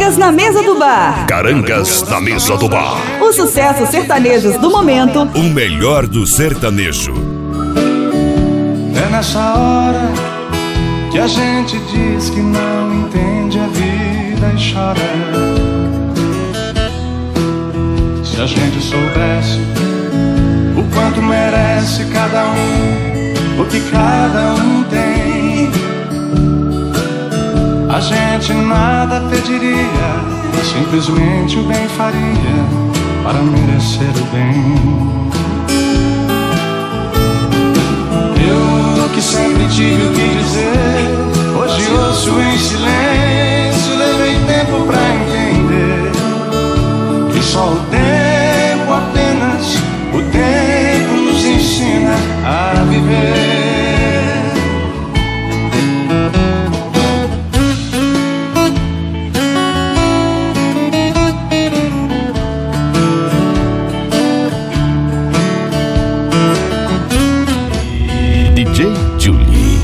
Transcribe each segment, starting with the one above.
Carangas na mesa do bar. Carangas na mesa do bar. Os sucessos sertanejos do momento. O melhor do sertanejo. É nessa hora que a gente diz que não entende a vida e chora. Se a gente soubesse o quanto merece cada um, o que cada um tem, a gente nada pediria, simplesmente o bem faria para merecer o bem. Eu que sempre tive o que dizer, hoje ouço em silêncio, levei tempo pra entender que só o tempo, apenas o tempo nos ensina a viver. DJ Julie.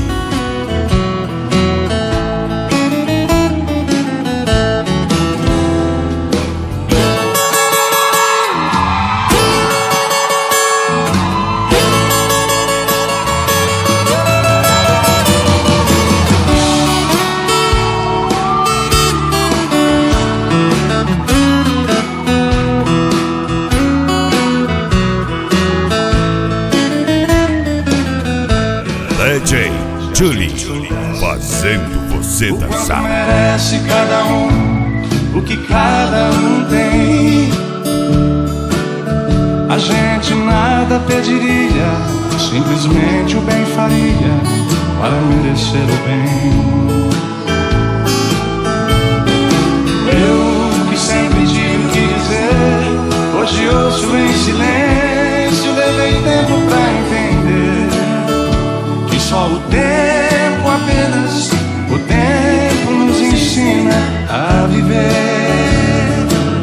DJ Julie, fazendo você dançar. O quanto merece cada um, o que cada um tem, a gente nada pediria, simplesmente o bem faria para merecer o bem. Eu que sempre tive o que dizer, hoje ouço em silêncio, levei tempo pra entender que só o tempo, apenas o tempo nos ensina a viver.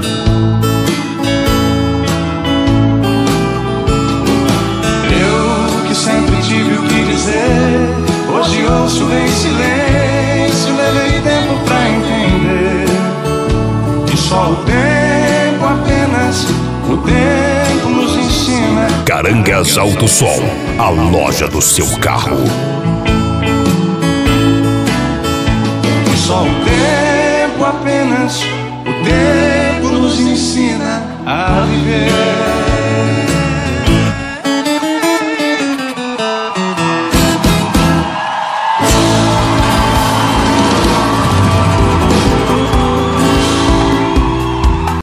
Eu que sempre tive o que dizer, hoje ouço em silêncio, levei tempo pra entender que só o tempo, apenas o tempo nos ensina. Carangas Alto Sol, a loja do seu carro. Só o tempo, apenas o tempo nos ensina a viver.